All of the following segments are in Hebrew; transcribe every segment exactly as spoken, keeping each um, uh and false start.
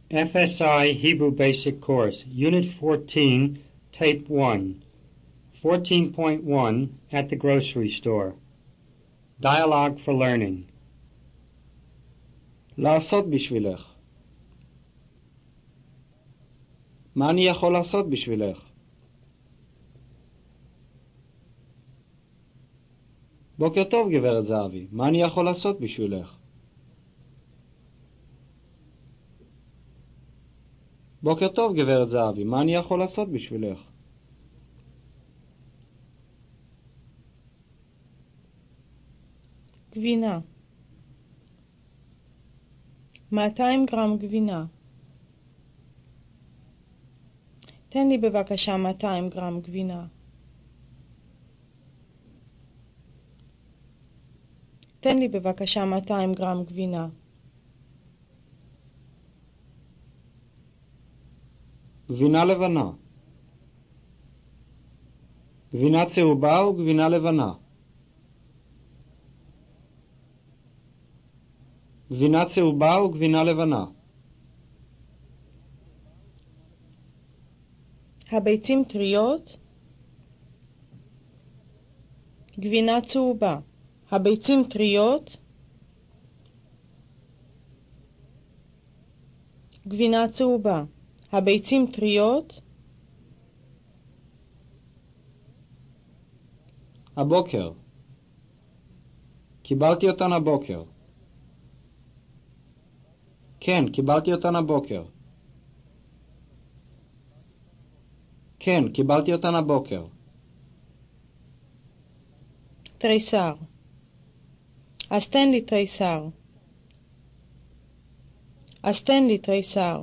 F S I Hebrew Basic Course, Unit fourteen, Tape one, fourteen point one, At the Grocery Store. Dialogue for Learning. לעשות בשבילך. מה אני יכול לעשות בשבילך? בוקר טוב, גברת זהבי. מה אני יכול לעשות בשבילך? בוקר טוב, גברת זהבי. מה אני יכול לעשות בשבילך? גבינה. מאתיים גרם גבינה. תן לי בבקשה מאתיים גרם גבינה. תן לי בבקשה מאתיים גרם גבינה. גבינה לבנה. גבינה צהובה או גבינה לבנה? גבינה צהובה או גבינה לבנה? הביצים טריות? גבינה צהובה. הביצים טריות? גבינה צהובה. הביצים טריות? הבוקר. קיבלתי אותן הבוקר. כן, קיבלתי אותן הבוקר. כן, קיבלתי אותן הבוקר. תריסר. אז תן לי תריסר. אז תן לי תריסר.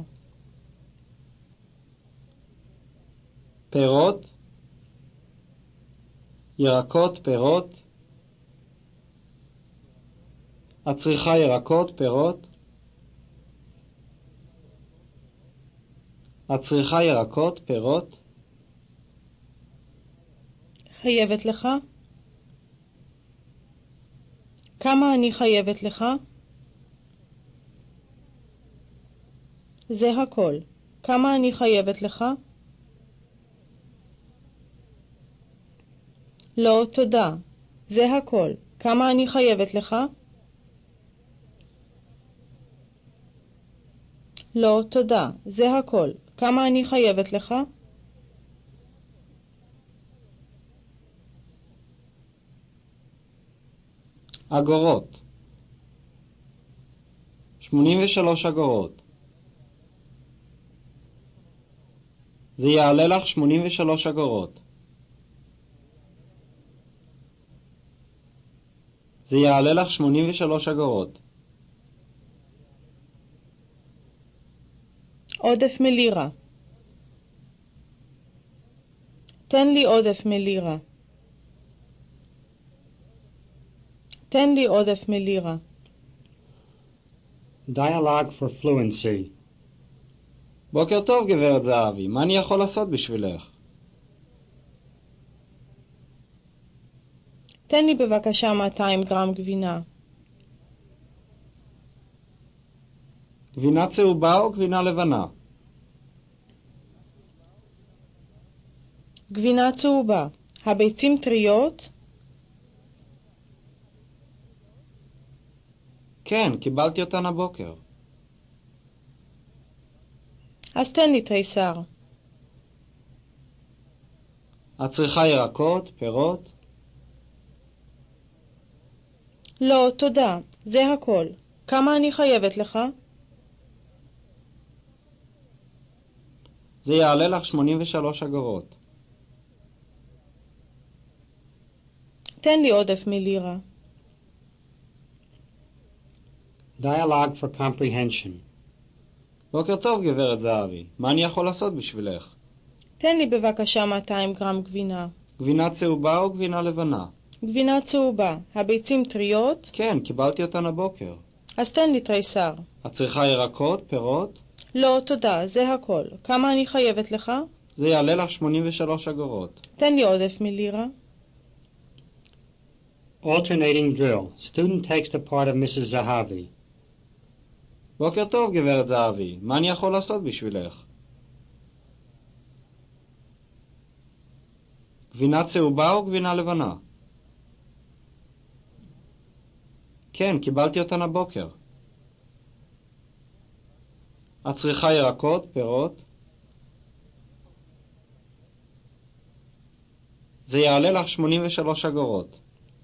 פירות, ירקות, פירות. את צריכה ירקות, פירות? את צריכה ירקות, פירות? חייבת לך? כמה אני חייבת לך? זה הכל. כמה אני חייבת לך? לא, תודה. זה הכל. כמה אני חייבת לך? לא, תודה. זה הכל. כמה אני חייבת לך? אגורות. שמונים ושלוש אגורות. זה יעלה לך שמונים ושלוש אגורות. זה יעלה לך שמונים ושלוש אגורות. עודף מלירה. תן לי עודף מלירה. תן לי עודף מלירה. Dialogue for Fluency. בוקר טוב, גברת זהבי. מה אני יכול לעשות בשבילך? תן לי בבקשה מאתיים גרם גבינה. גבינה צהובה או גבינה לבנה? גבינה צהובה. הביצים טריות? כן, קיבלתי אותן הבוקר. אז תן לי תריסר. את צריכה ירקות, פירות? לא, תודה. זה הכל. כמה אני חייבת לך? זה יעלה לך שמונים ושלוש אגורות. תן לי עודף מלירה. Dialogue for Comprehension. בוקר טוב, גברת זהבי. מה אני יכול לעשות בשבילך? תן לי בבקשה מאתיים גרם גבינה. גבינה צהובה או גבינה לבנה? גבינה צהובה. הביצים טריות? כן, קיבלתי אותן הבוקר. אז תן לי תריסר. את צריכה ירקות, פירות? לא, תודה. זה הכל. כמה אני חייבת לך? זה יעלה לך שמונים ושלוש אגורות. תן לי עודף מלירה. Alternating drill. Student takes the part of Missus Zahavi. בוקר טוב, גברת זהבי. מה אני יכול לעשות בשבילך? גבינה צהובה או גבינה לבנה? כן, קיבלתי אותן הבוקר. את צריכה ירקות, פירות? זה יעלה לך שמונים ושלוש אגורות.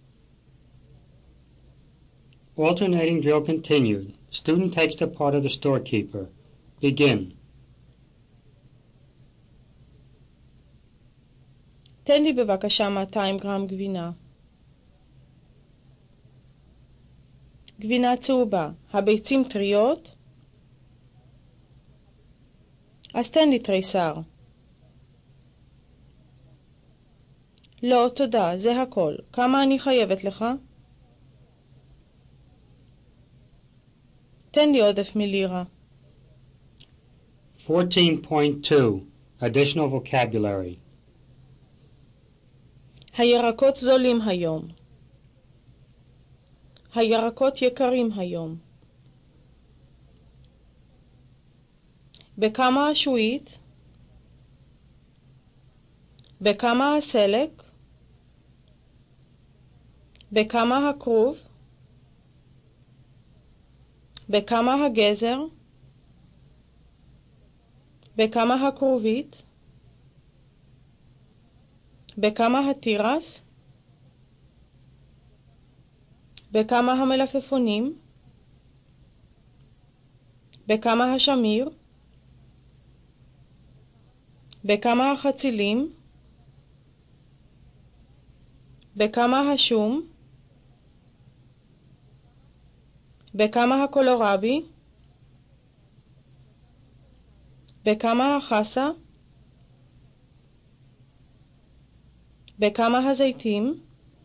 Alternating drill continued. Student takes the part of the storekeeper. Begin. תן לי בבקשה מאתיים גרם גבינה. גבינה צהובה. הביצים טריות? אז תן לי תריסר. לא, תודה, זה הכל. כמה אני חייבת לך? תן לי עודף מלירה. fourteen point two. Additional vocabulary. הירקות זולים היום. הירקות יקרים היום. בכמה השועית? בכמה הסלק? בכמה הכרוב? בכמה הגזר? בכמה הכרובית? בכמה התירס? בכמה המלפפונים? בכמה השמיר? בכמה החצילים? בכמה השום? בכמה הקולורבי? בכמה החסה? בכמה הזיתים?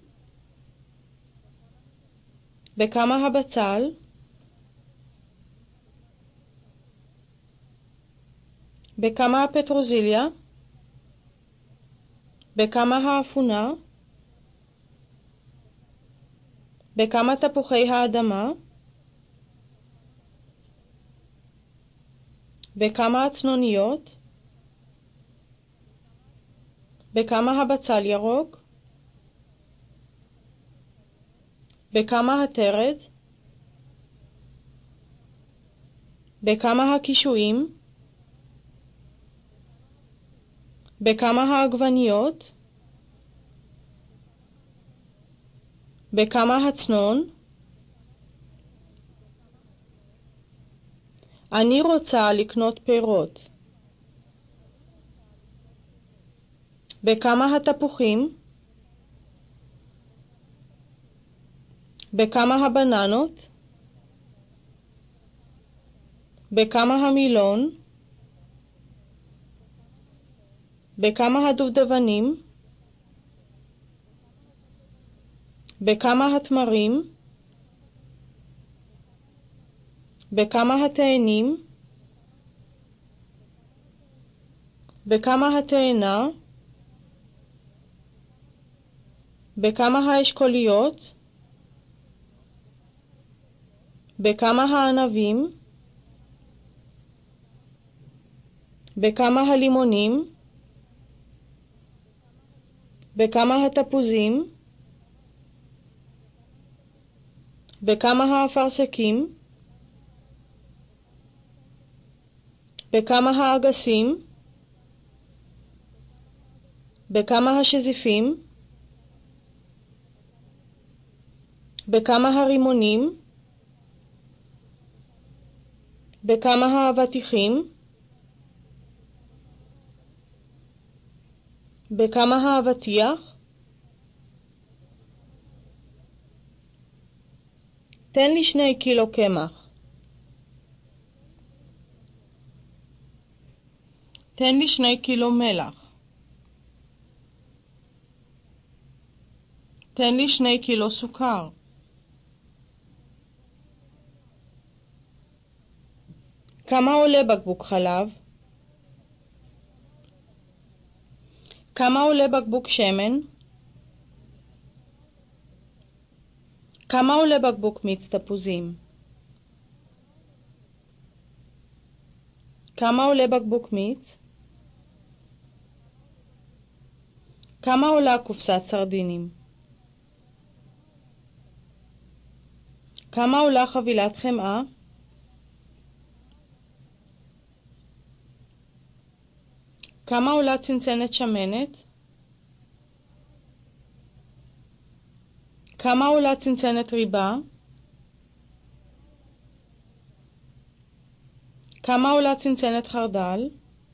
בכמה הבצל? בכמה הפטרוזיליה? בכמה האפונה? בכמה תפוחי האדמה? בכמה הצנוניות? בכמה הבצל ירוק? בכמה התרד? בכמה הקישואים? בכמה העגבניות? בכמה הצנון? אני רוצה לקנות פירות. בכמה התפוחים? בכמה הבננות? בכמה המילון? בכמה הדובדבנים? בכמה התמרים? בכמה התאנים? בכמה התאנה? בכמה האשכוליות? בכמה הענבים? בכמה הלימונים? בכמה התפוזים? בכמה האפרסקים? בכמה האגסים? בכמה השזיפים? בכמה הרימונים? בכמה האבטיחים? בכמה האבטיח? תן לי שני קילו קמח. תן לי שני קילו מלח. תן לי שני קילו סוכר. כמה עולה בקבוק חלב? כמה עולה בקבוק שמן? כמה עולה בקבוק מיץ תפוזים? כמה עולה בקבוק מיץ? כמה עולה קופסת סרדינים? כמה עולה חבילת חמאה? כמה עולה צנצנת שמנת? כמה עולה צנצנת ריבה? כמה עולה צנצנת חרדל?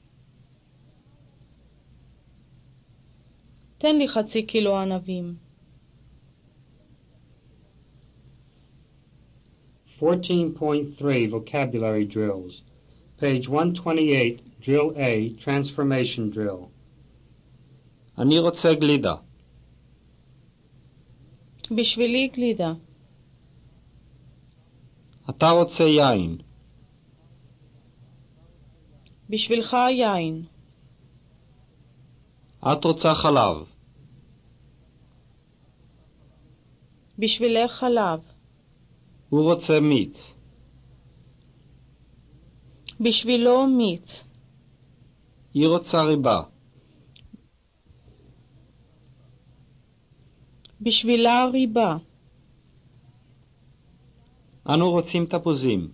תן לי חצי קילו ענבים. fourteen point three Vocabulary Drills. Page one twenty-eight, Drill A, Transformation Drill. אני רוצה גלידה. בשבילי גלידה. אתה רוצה יין. בשבילך יין. את רוצה חלב. בשבילך חלב. הוא רוצה מיץ. בשבילו מיץ. היא רוצה ריבה. בשבילה ריבה. אנו רוצים תפוזים.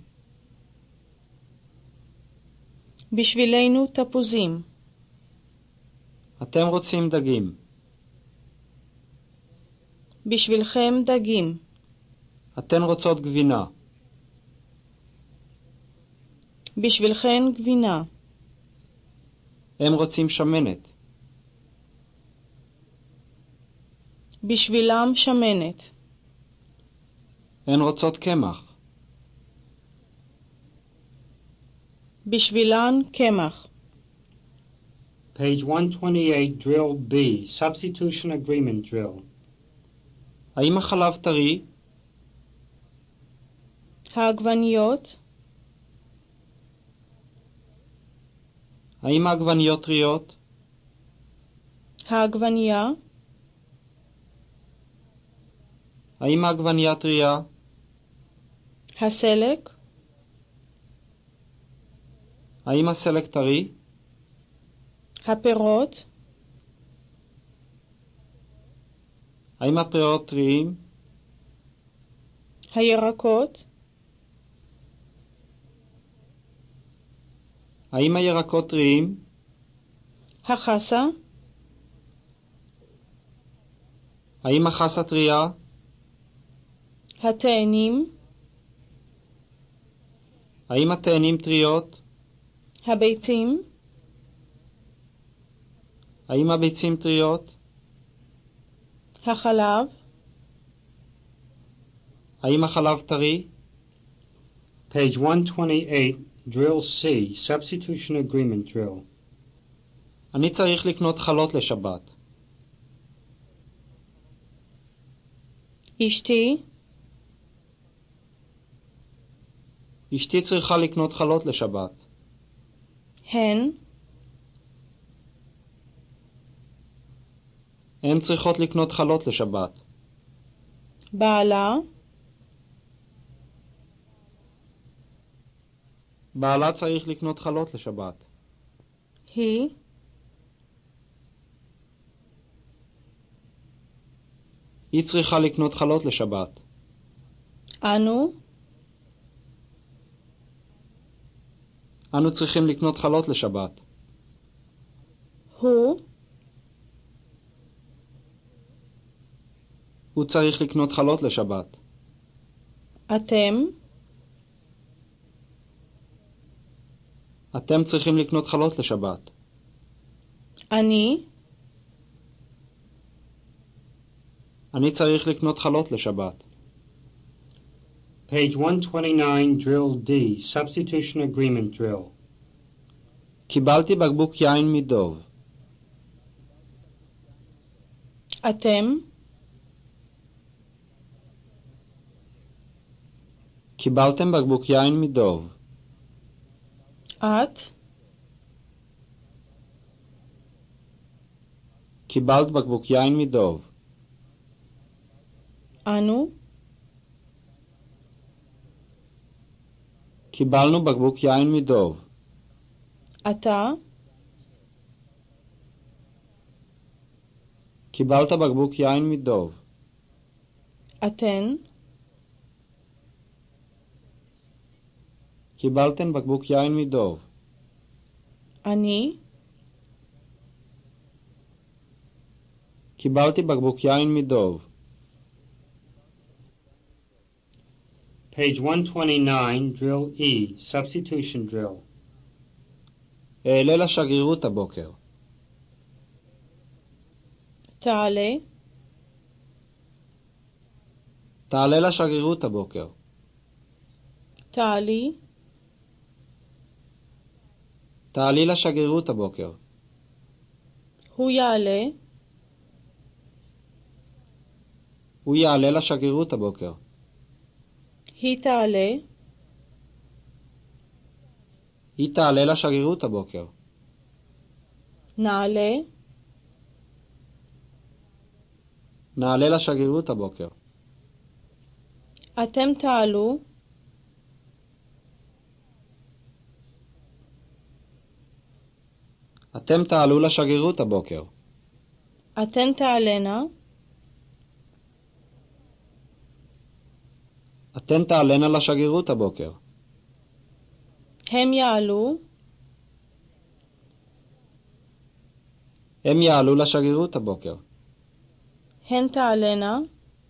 בשבילנו תפוזים. אתם רוצים דגים. בשבילכם דגים. אתן רוצות גבינה. בשבילכן גבינה. הם רוצים שמנת. בשבילם שמנת. הן רוצות קמח. בשבילן קמח. Page one twenty-eight, Drill B, Substitution Agreement Drill. האם החלב טרי? העגבניות. האם העגבניות טריות? העגבנייה. האם העגבנייה טריה? הסלק. האם הסלק טרי? הפירות. האם הפירות טריים? הירקות. האם הירקות טריים? החסה. האם החסה טריה? התאנים. האם התאנים טריות? הביצים. האם הביצים טריות? החלב. האם החלב טרי? Page one twenty-eight, Drill C, Substitution Agreement Drill. אני צריך לקנות חלות לשבת. אשתי. אשתי צריכה לקנות חלות לשבת. הן. הן צריכות לקנות חלות לשבת. בעלה. בעלה צריך לקנות חלות לשבת. היא. היא צריכה לקנות חלות לשבת. אנו. אנו צריכים לקנות חלות לשבת. הוא. הוא צריך לקנות חלות לשבת. אתם. אתם צריכים לקנות חלות לשבת. אני. אני צריך לקנות חלות לשבת. Page one twenty-nine, Drill D, Substitution Agreement Drill. קיבלתי בקבוק יין מדוב. אתם. קיבלתם בקבוק יין מדוב. את. קיבלת בקבוק יין מדוב. אנו. קיבלנו בקבוק יין מדוב. אתה, קיבלת בקבוק יין מדוב. אתן, קיבלתן בקבוק יין מדוב. אני, קיבלתי בקבוק יין מדוב. Page one twenty-nine, drill E, substitution drill. אעלה לשגרירות הבוקר. תעלה, תעלה לשגרירות הבוקר. תעלי, תעלי לשגרירות הבוקר. הוא יעלה, הוא יעלה לשגרירות הבוקר. היא תעלה, היא תעלה לשגרירות הבוקר. נעלה, נעלה לשגרירות הבוקר. אתם תעלו, אתם תעלו לשגרירות הבוקר. אתן תעלנה, אתן תעלנה לשגרירות הבוקר. הם יעלו, הם יעלו לשגרירות הבוקר. הן תעלנה,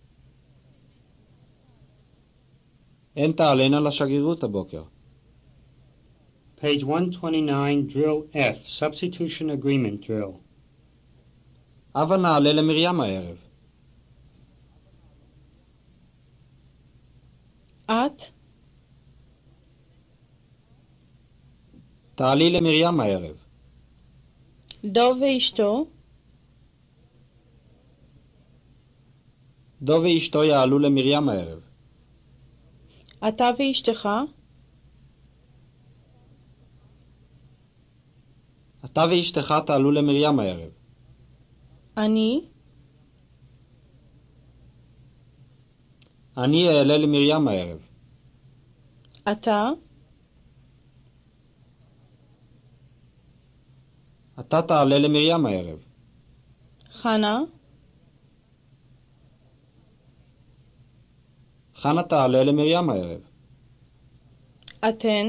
הן תעלנה לשגרירות הבוקר. Page one twenty-nine, drill F, substitution agreement drill. הבה נעלה למרים הערב. את, תעלי למרים הערב. דוב ואשתו, דוב ואשתו יעלו למרים הערב. אתה ואשתך, אתה ואשתך תעלו למרים הערב. אני, אני אעלה למרים הערב. אתה, אתה תעלה למרים הערב. חנה, חנה תעלה למרים הערב. אתן,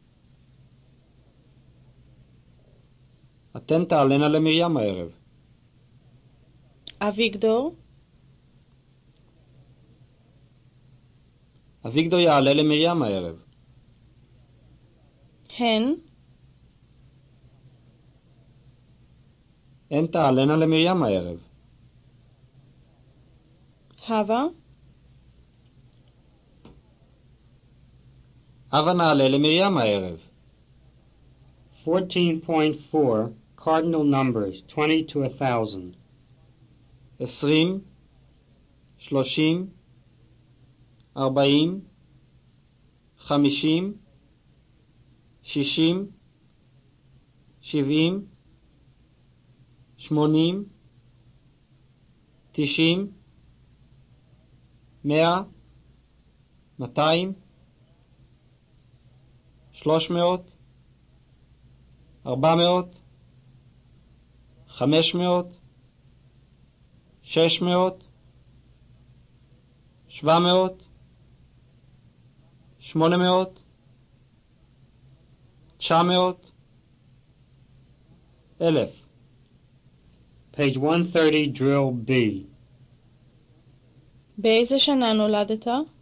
אתן תעלנה למרים הערב. אביגדור, אביגדור יעלה למרים הערב. הן, הן תעלנה למרים הערב. הווה, הבה נעלה למרים הערב. fourteen point four, cardinal numbers, twenty to a thousand. עשרים, שלושים, ארבעים, חמישים, שישים, שבעים, שמונים, תשעים, מאה, מאתיים, שלוש מאות, ארבע מאות, חמש מאות, שש מאות, שבע מאות, שמונה מאות, תשע מאות, אלף. Page one thirty, drill B. באיזה שנה נולדת?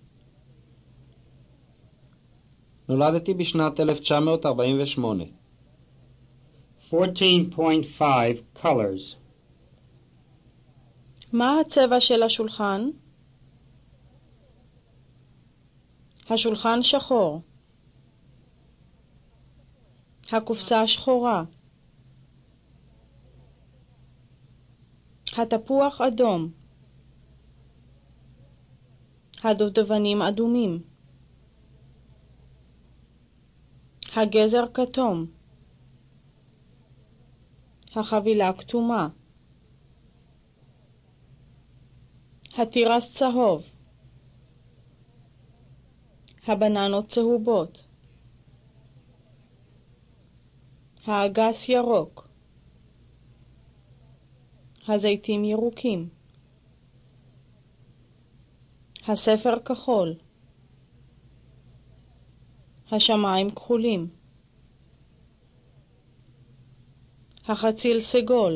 נולדתי בשנת אלף תשע מאות ארבעים ושמונה. fourteen point five, colors. מה הצבע של השולחן? השולחן שחור. הקופסה שחורה. התפוח אדום. הדובדבנים אדומים. הגזר כתום. החבילה כתומה. התירס צהוב. הבננות צהובות. האגס ירוק. הזיתים ירוקים. הספר כחול. השמיים כחולים. החציל סגול.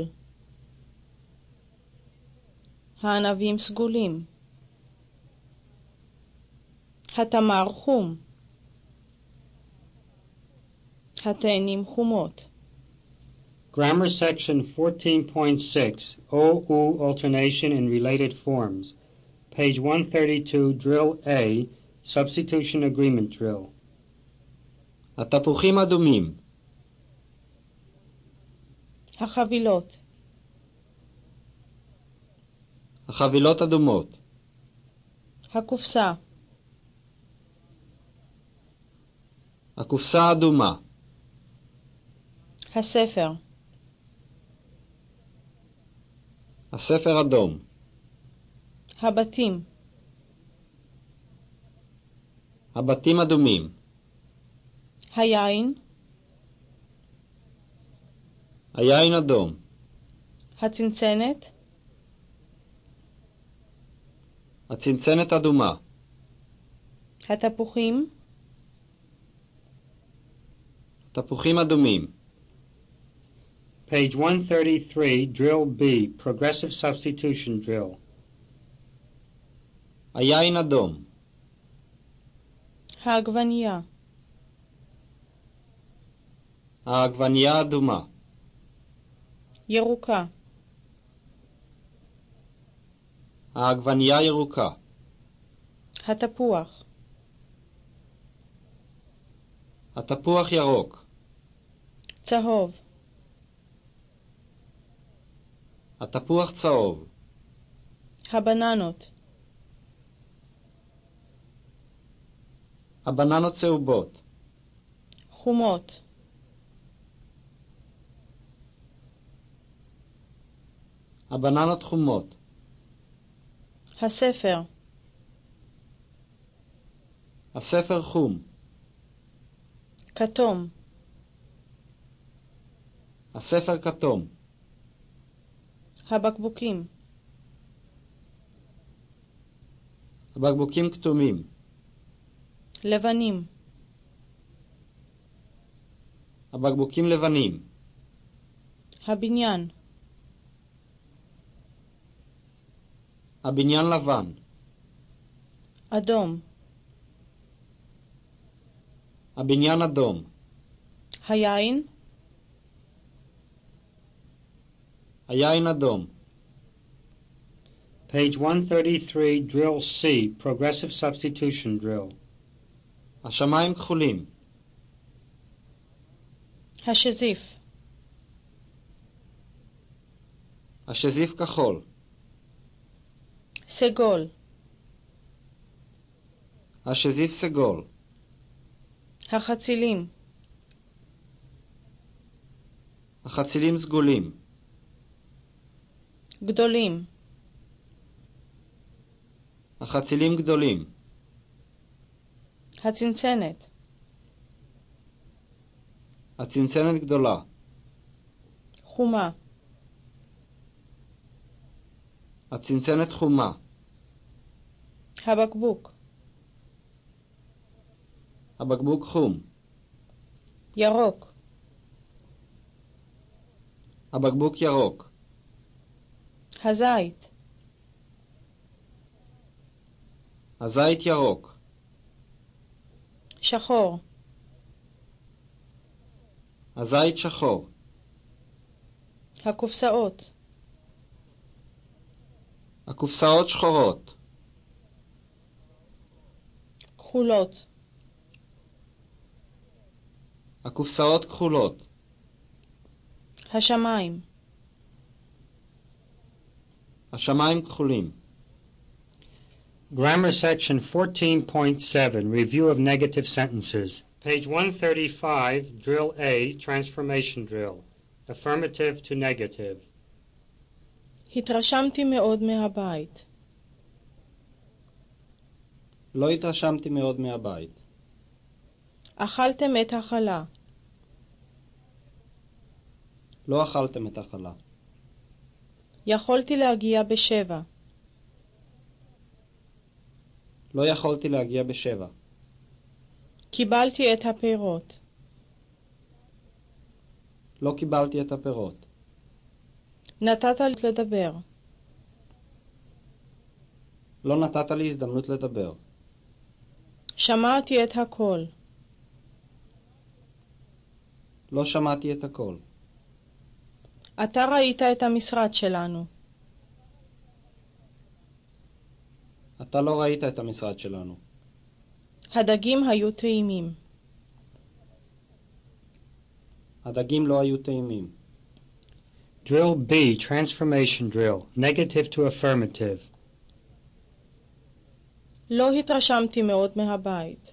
הענבים סגולים. התמר חום. התאנים חומות. Grammar section fourteen point six, O U alternation in related forms. Page one thirty-two, drill A, substitution agreement drill. התפוחים אדומים. החבילות. החבילות אדומות. הקופסה. הקופסה אדומה. הספר. הספר אדום. הבתים. הבתים אדומים. היין. היין אדום. הצנצנת. הצנצנת אדומה. התפוחים. תפוחים אדומים. Page one thirty-three, drill B, progressive substitution drill. היין אדום. העגבנייה. העגבנייה אדומה. ירוקה. העגבנייה ירוקה. התפוח. התפוח ירוק. צהוב. התפוח צהוב. הבננות. הבננות צהובות. חומות. הבננות חומות. הספר. הספר חום. כתום. הספר כתום. הבקבוקים. הבקבוקים כתומים. לבנים. הבקבוקים לבנים. הבניין. הבניין לבן. אדום. הבניין אדום. היין. היין אדום. Page one thirty-three, drill C, progressive substitution drill. השמיים כחולים. השזיף. השזיף כחול. סגול. השזיף סגול. החצילים. החצילים סגולים. גדולים. החצילים גדולים. הצנצנת. הצנצנת גדולה. חומה. הצנצנת חומה. הבקבוק. הבקבוק חום. ירוק. הבקבוק ירוק. הזית. הזית ירוק. שחור. הזית שחור. הקופסאות. הקופסאות שחורות. כחולות. הקופסאות כחולות. השמיים. השמיים כחולים. Grammar section fourteen point seven, review of negative sentences. Page one thirty-five, drill A, transformation drill. Affirmative to negative. התרשמתי מאוד מהבית. לא התרשמתי מאוד מהבית. אכלתם את החלה. לא אכלתם את החלה. יכולתי להגיע בשבע. לא יכולתי להגיע בשבע. קיבלתי את הפירות. לא קיבלתי את הפירות. נתת לי לדבר. לא נתת לי הזדמנות לדבר. שמעתי את הכל. לא שמעתי את הכל. אתה ראית את המשרד שלנו. אתה לא ראית את המשרד שלנו. הדגים היו טעימים. הדגים לא היו טעימים. Drill B, transformation drill, negative to affirmative. לא התרשמתי מאוד מהבית.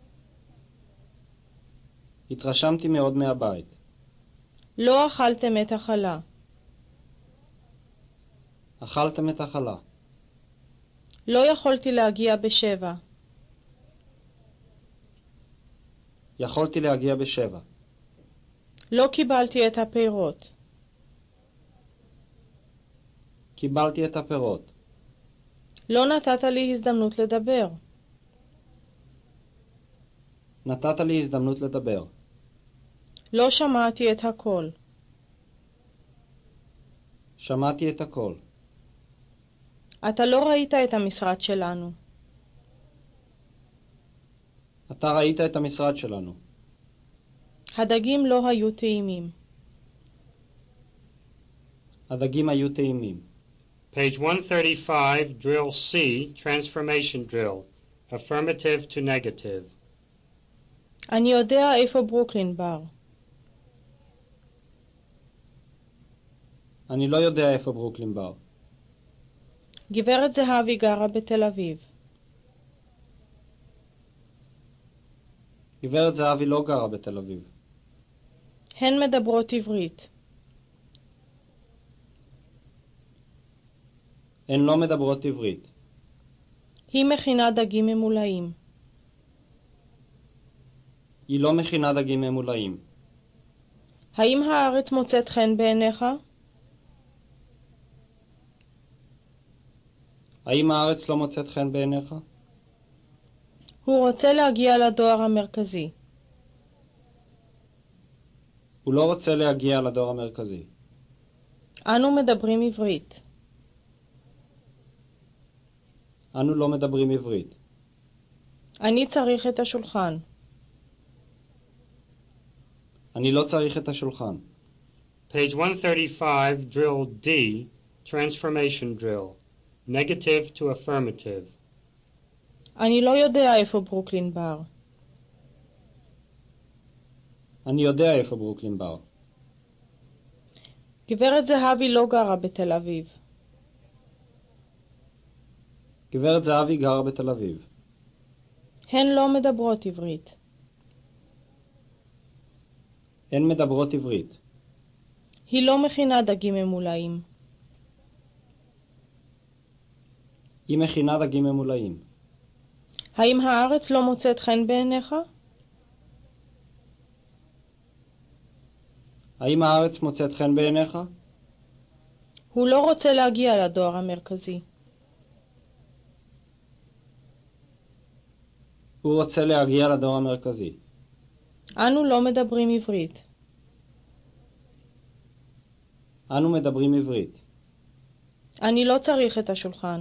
התרשמתי מאוד מהבית. לא אכלתם את החלה. אכלתם את החלה. לא יכולתי להגיע בשבע. יכולתי להגיע בשבע. לא קיבלתי את הפירות. קיבלתי את הפירות. לא נתת לי הזדמנות לדבר. נתת לי הזדמנות לדבר. לא שמעתי את הכל. שמעתי את הכל. אתה לא ראית את המשרד שלנו. אתה ראית את המשרד שלנו. הדגים לא היו טעימים. הדגים היו טעימים. Page one thirty-five, drill C, transformation drill, affirmative to negative. אני יודע איפה ברוקלין בר. אני לא יודע איפה ברוקלין בר. גברת זהבי גרה בתל אביב. גברת זהבי לא גרה בתל אביב. הן מדברות עברית. הן לא מדברות עברית. היא מכינה דגים ממולאים. היא לא מכינה דגים ממולאים. האם הארץ מוצאת חן בעיניך? האם הארץ לא מוצאת חן בעיניך? הוא רוצה להגיע לדואר המרכזי. הוא לא רוצה להגיע לדואר המרכזי. אנו מדברים עברית. אנו לא מדברים עברית. אני צריך את השולחן. אני לא צריך את השולחן. Page one thirty-five, drill D, transformation drill, negative to affirmative. אני לא יודע איפה ברוקלין בר. אני יודע איפה ברוקלין בר. גברת זהבי לא גרה בתל אביב. גברת זהבי גרה בתל אביב. הן לא מדברות עברית. הן מדברות עברית. היא לא מכינה דגים ממולאים. היא מכינה דגים ממולאים. האם הארץ לא מוצאת חן בעיניך? האם הארץ מוצאת חן בעיניך? הוא לא רוצה להגיע לדואר המרכזי. הוא רוצה להגיע לדואר המרכזי. אנו לא מדברים עברית. אנו מדברים עברית. אני לא צריך את השולחן.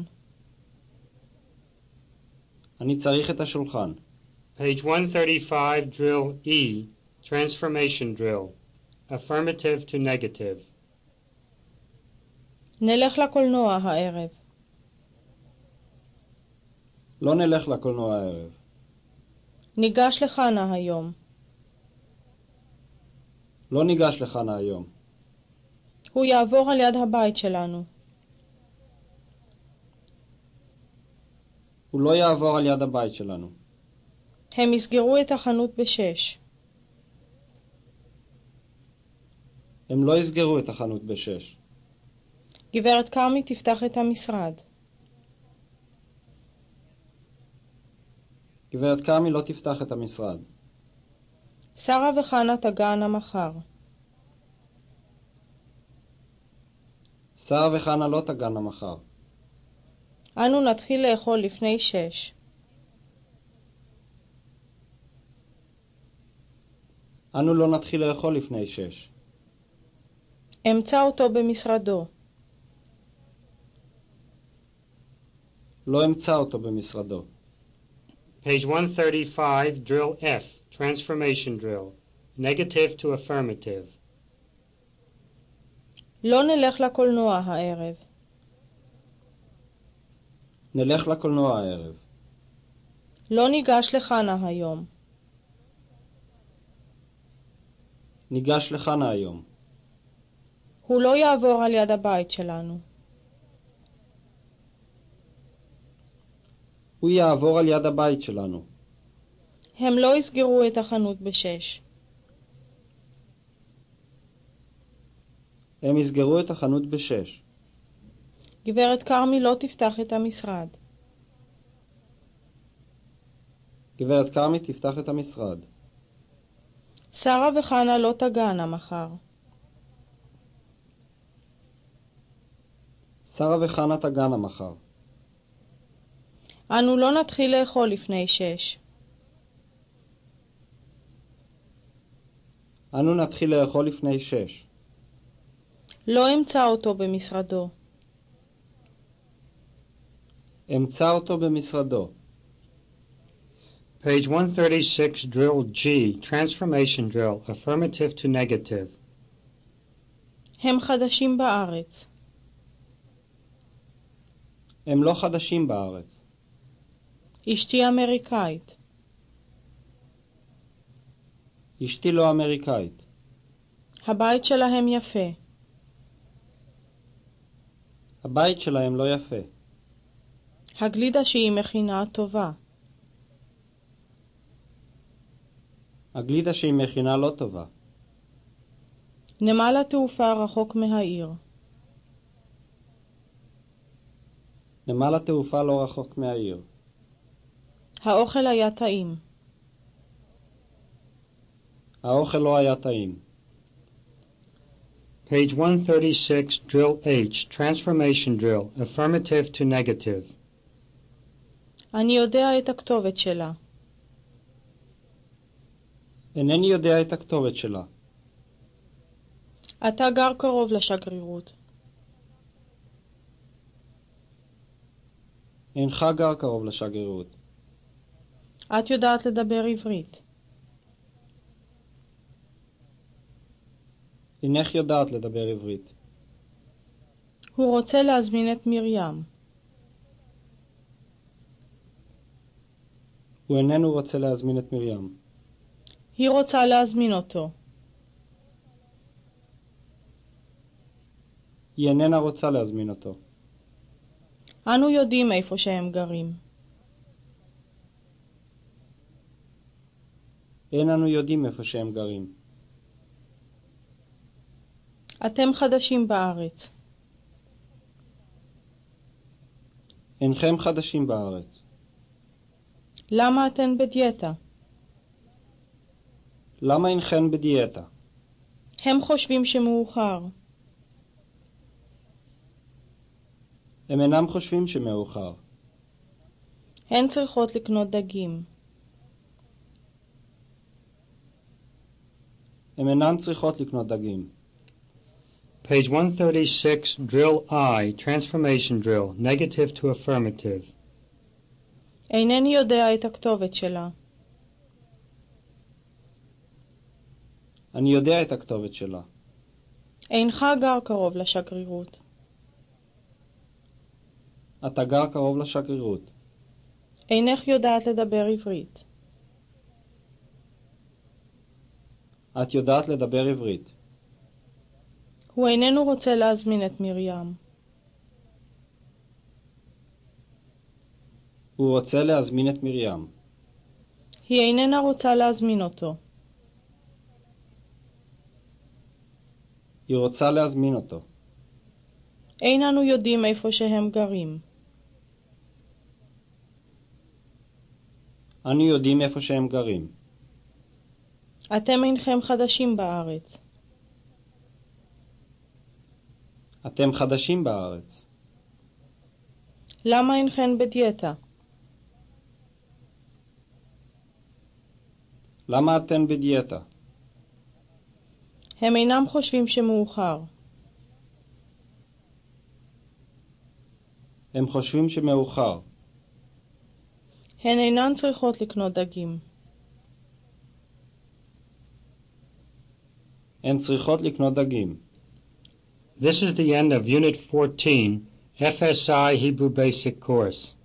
אני צריך את השולחן. Page one thirty-five, drill E, transformation drill, affirmative to negative. נלך לקולנוע הערב. לא נלך לקולנוע הערב. ניגש לחנה היום. לא ניגש לחנה היום. הוא יעבור על יד הבית שלנו. הוא לא יעבור על יד הבית שלנו. הם יסגרו את החנות בשש. הם לא יסגרו את החנות בשש. גברת קרמי תפתח את המשרד. גברת קרמי לא תפתח את המשרד. שרה וחנה תגענה מחר. שרה וחנה לא תגענה מחר. אנו נתחיל לאכול לפני שש. אנו לא נתחיל לאכול לפני שש. אמצא אותו במשרדו. לא אמצא אותו במשרדו. Page one thirty-five, drill F, transformation drill, negative to affirmative. לא נלך לקולנוע הערב. נלך לקולנוע הערב. לא ניגש לחנה היום. ניגש לחנה היום. הוא לא יעבור על יד הבית שלנו. הוא יעבור על יד הבית שלנו. הם לא יסגרו את החנות בשש. הם יסגרו את החנות בשש. גברת קרמי לא תפתח את המשרד. גברת קרמי תפתח את המשרד. שרה וחנה לא תגענה מחר. שרה וחנה תגענה מחר. אנו לא נתחיל לאכול לפני שש. אנו נתחיל לאכול לפני שש. לא אמצא אותו במשרדו. אמצא אותו במשרדו. Page one thirty-six, drill G, transformation drill, affirmative to negative. הם חדשים בארץ. הם לא חדשים בארץ. אשתי אמריקאית. אשתי לא אמריקאית. הבית שלהם יפה. הבית שלהם לא יפה. הגלידה שהיא מכינה טובה. הגלידה שהיא מכינה לא טובה. נמל התעופה רחוק מהעיר. נמל התעופה לא רחוק מהעיר. האוכל היה טעים. האוכל לא היה טעים. Page one thirty-six, drill H, transformation drill, affirmative to negative. אני יודע את הכתובת שלה. אינני יודע את הכתובת שלה. אתה גר קרוב לשגרירות. אינך גר קרוב לשגרירות. את יודעת לדבר עברית. אינך יודעת לדבר עברית. הוא רוצה להזמין את מרים. הוא איננו רוצה להזמין את מרים. היא רוצה להזמין אותו. היא איננה רוצה להזמין אותו. אנו יודעים איפה שהם גרים. אין אנו יודעים איפה שהם גרים. אתם חדשים בארץ. אינכם חדשים בארץ. למה אתן בדיאטה? למה אינכן בדיאטה? הם חושבים שמאוחר. הם אינם חושבים שמאוחר. הן צריכות לקנות דגים. הם אינן צריכות לקנות דגים. Page one thirty-six, drill I, transformation drill, negative to affirmative. אינני יודע את הכתובת שלה. אני יודע את הכתובת שלה. אינך גר קרוב לשגרירות. אתה גר קרוב לשגרירות. אינך יודעת לדבר עברית. את יודעת לדבר עברית. הוא איננו רוצה להזמין את מרים. הוא רוצה להזמין את מרים. היא איננה רוצה להזמין אותו. היא רוצה להזמין אותו. אין אנו יודעים איפה שהם גרים. אנו יודעים איפה שהם גרים. אתם אינכם חדשים בארץ. אתם חדשים בארץ. למה אינכן בדיאטה? למה אתן בדיאטה? הם אינם חושבים שמאוחר. הם חושבים שמאוחר. הן אינן צריכות לקנות דגים. הן צריכות לקנות דגים. This is the end of Unit fourteen, F S I Hebrew Basic Course.